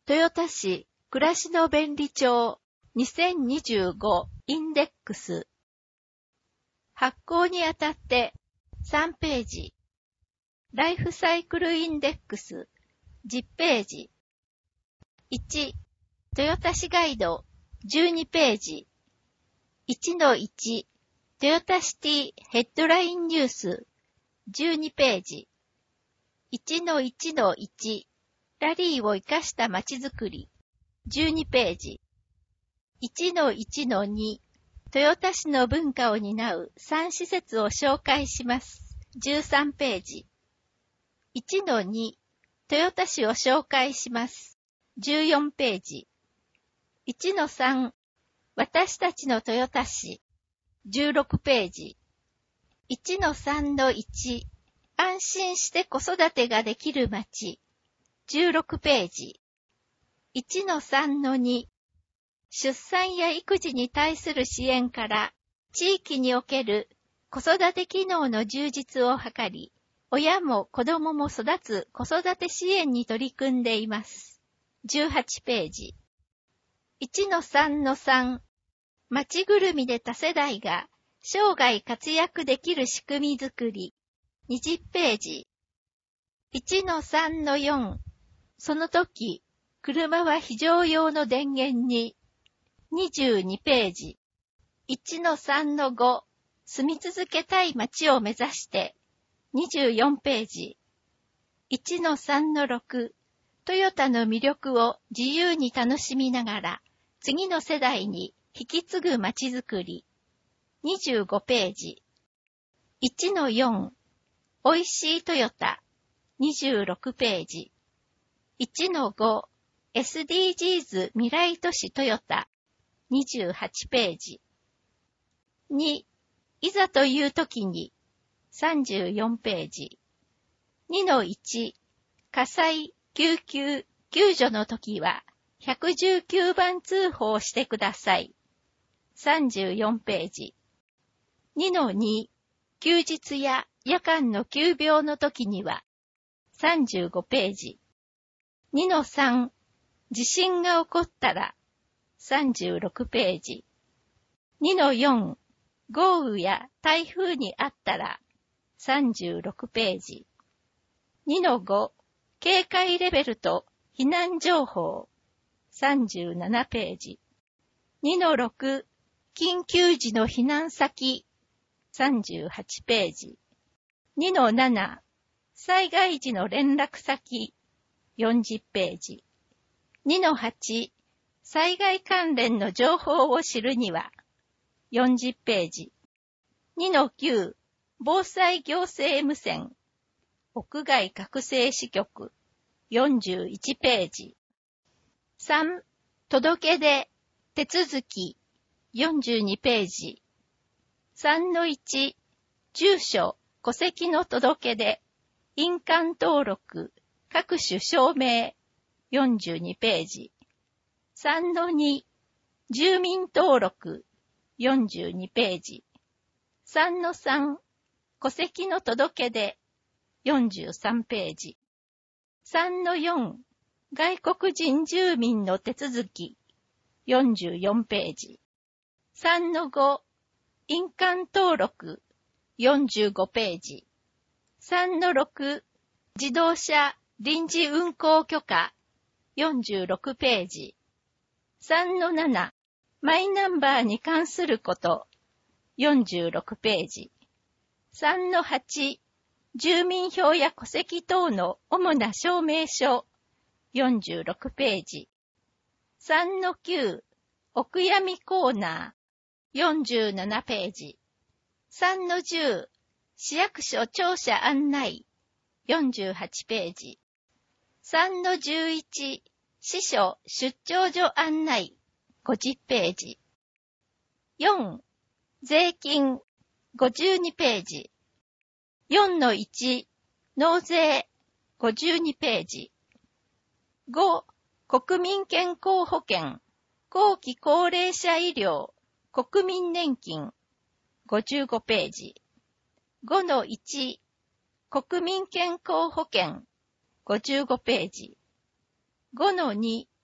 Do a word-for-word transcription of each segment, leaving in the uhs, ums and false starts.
豊田市暮らしの便利帳にせんにじゅうごインデックス。発行にあたってさんページ。ライフサイクルインデックスじゅっページ。いち、豊田市ガイドじゅうにページ。いちのいち、豊田シティヘッドラインニュースじゅうにページ。いちのいちのいち、ラリーを生かした街づくりじゅうにページ。いちのいちのに、豊田市の文化を担うさん施設を紹介しますじゅうさんページ。いちのに、豊田市を紹介しますじゅうよんページ。いちのさん、私たちの豊田市じゅうろくページ。いちのさんのいち、安心して子育てができる街じゅうろくページ。いちのさんのに、出産や育児に対する支援から地域における子育て機能の充実を図り、親も子供も育つ子育て支援に取り組んでいます。じゅうはちページ。いちのさんのさん、町ぐるみで多世代が生涯活躍できる仕組みづくりにじゅうページ。いちのさんのよん、その時、車は非常用の電源ににじゅうにページ。いちのさんのご、住み続けたい街を目指してにじゅうよんページ。いちのさんのろく、トヨタの魅力を自由に楽しみながら次の世代に引き継ぐ街づくりにじゅうごページ。いちのよん、おいしいトヨタにじゅうろくページ。いちのご、エスディージーズ 未来都市トヨタにじゅうはちページ。に、いざという時にさんじゅうよんページ。にのいち、火災、救急、救助の時はひゃくじゅうきゅうばん通報してください。さんじゅうよんページ。にのに、休日や夜間の急病の時にはさんじゅうごページ。にのさん、地震が起こったらさんじゅうろくページ。にのよん、豪雨や台風にあったらさんじゅうろくページ。にのご、警戒レベルと避難情報さんじゅうななページ。にのろく、緊急時の避難先さんじゅうはちページ。にのなな、災害時の連絡先よんじゅうページ。にのはち、災害関連の情報を知るにはよんじゅうページ。にのきゅう、防災行政無線屋外覚醒支局よんじゅういちページ。さん、届け出手続きよんじゅうにページ。さんのいち、住所戸籍の届け出印鑑登録各種証明よんじゅうにページ。さんのに、住民登録よんじゅうにページ。さんのさん、戸籍の届け出よんじゅうさんページ。さんのよん、外国人住民の手続きよんじゅうよんページ。さんのご、印鑑登録よんじゅうごページ。さんのろく、自動車臨時運行許可よんじゅうろくページ。さんのなな、マイナンバーに関することよんじゅうろくページ。さんのはち、住民票や戸籍等の主な証明書よんじゅうろくページ。さんのきゅう、お悔やみコーナーよんじゅうななページ。さんのじゅう、市役所庁舎案内よんじゅうはちページ。さんのじゅういち、支所出張所案内ごじゅうページ。よん、税金ごじゅうにページ。よんのいち、納税ごじゅうにページ。ご、国民健康保険後期高齢者医療国民年金ごじゅうごページ。ごのいち、国民健康保険ごじゅうごページ。ごのに、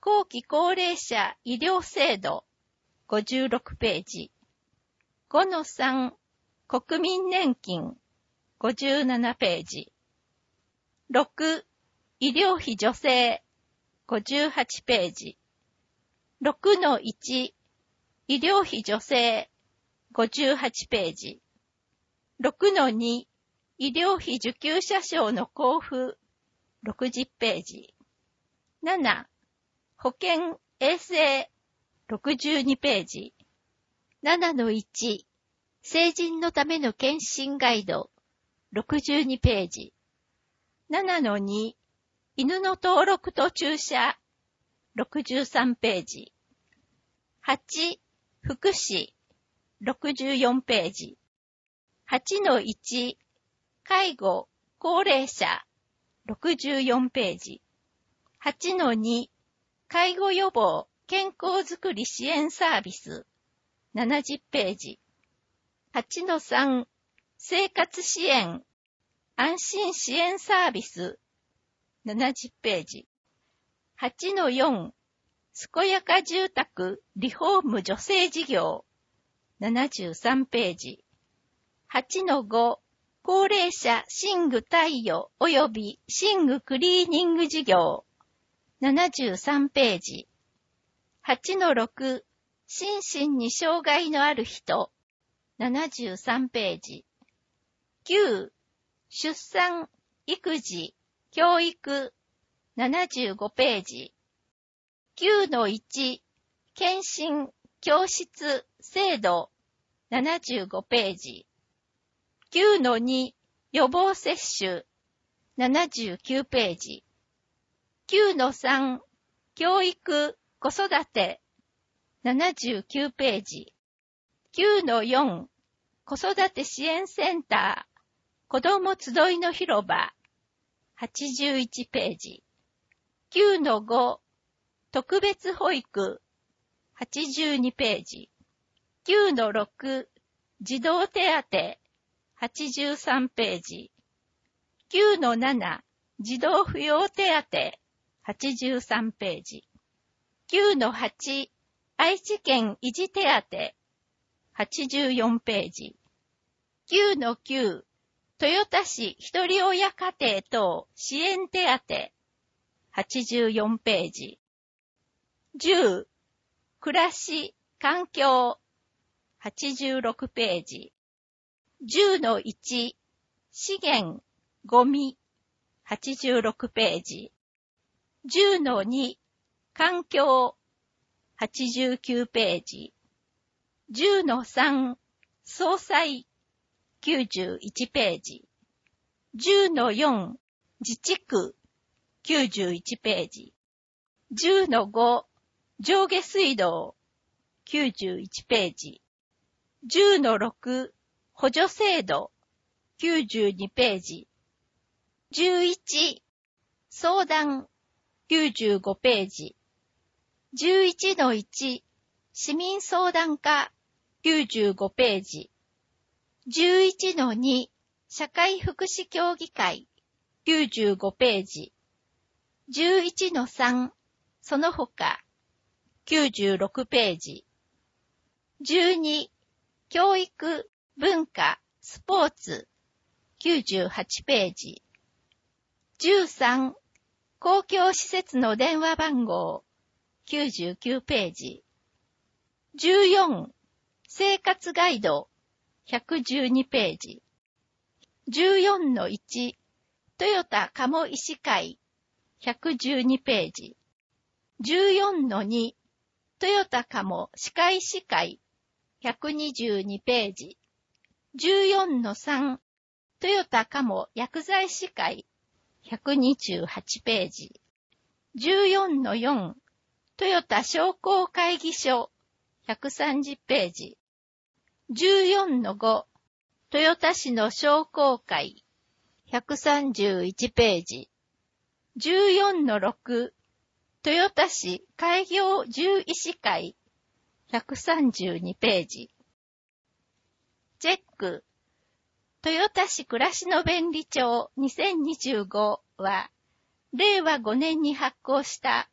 後期高齢者医療制度ごじゅうろくページ。ごのさん 国民年金ごじゅうななページ。ろく医療費助成ごじゅうはちページ。ろくのいち医療費助成ごじゅうはちページ。ろくのに医療費受給者証の交付ろくじゅうページ。なな保健衛生ろくじゅうにページ。ななのいち成人のための検診ガイドろくじゅうにページ。ななのに犬の登録と注射ろくじゅうさんページ。はち福祉ろくじゅうよんページ。はちのいち介護高齢者ろくじゅうよんページ。はちのに介護予防健康づくり支援サービスななじゅうページ。はちのさん生活支援安心支援サービスななじゅうページ。はちのよん健やか住宅リフォーム助成事業ななじゅうさんページ。はちのご高齢者寝具貸与及び寝具クリーニング事業ななじゅうさんページ。はちのろく心身に障害のある人ななじゅうさんページ。きゅう出産育児教育ななじゅうごページ。きゅうのいち検診教室制度ななじゅうごページ。きゅうのに予防接種ななじゅうきゅうページ。きゅうのさん教育子育てななじゅうきゅうページ。きゅうのよん子育て支援センター子ども集いの広場はちじゅういちページ。きゅうのご特別保育はちじゅうにページ。きゅうのろく児童手当はちじゅうさんページ。きゅうのなな児童扶養手当はちじゅうさんページ。きゅうのはち愛知県維持手当はちじゅうよんページ。きゅうのきゅう豊田市ひとり親家庭等支援手当はちじゅうよんページ。じゅう暮らし環境はちじゅうろくページ。じゅうのいち資源ゴミはちじゅうろくページ。じゅうのに環境はちじゅうきゅうページ。じゅうのさん総裁きゅうじゅういちページ。じゅうのよん自治区きゅうじゅういちページ。じゅうのご上下水道きゅうじゅういちページ。じゅうのろく補助制度きゅうじゅうにページ。じゅういち相談きゅうじゅうごページ。じゅういちのいち市民相談課きゅうじゅうごページ。じゅういちのに社会福祉協議会きゅうじゅうごページ。じゅういちのさんその他きゅうじゅうろくページ。じゅうに教育文化スポーツきゅうじゅうはちページ。じゅうさん公共施設の電話番号きゅうじゅうきゅうページ。じゅうよん生活ガイドひゃくじゅうにページ。じゅうよんのいちトヨタ鴨医師会ひゃくじゅうにページ。じゅうよんのにトヨタ鴨歯科医師会ひゃくにじゅうにページ。じゅうよんのさんトヨタ鴨薬剤師会ひゃくにじゅうはちページ。じゅうよんのよんトヨタ商工会議所ひゃくさんじゅうページ。じゅうよんのご豊田市の商工会ひゃくさんじゅういちページ。じゅうよんのろく豊田市開業獣医師会ひゃくさんじゅうにページ。チェック豊田市暮らしの便利帳にせんにじゅうごは令和ごねんに発行した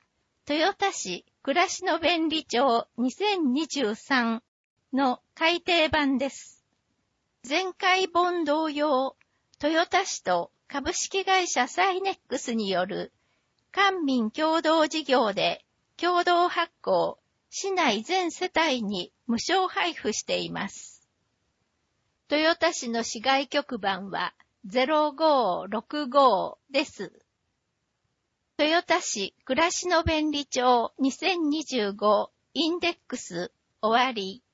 豊田市暮らしの便利帳にせんにじゅうさんの改訂版です。前回本同様、豊田市と株式会社サイネックスによる官民共同事業で共同発行、市内全世帯に無償配布しています。豊田市の市外局番はゼロごーろくごです。豊田市暮らしの便利帳にせんにじゅうごインデックス終わり。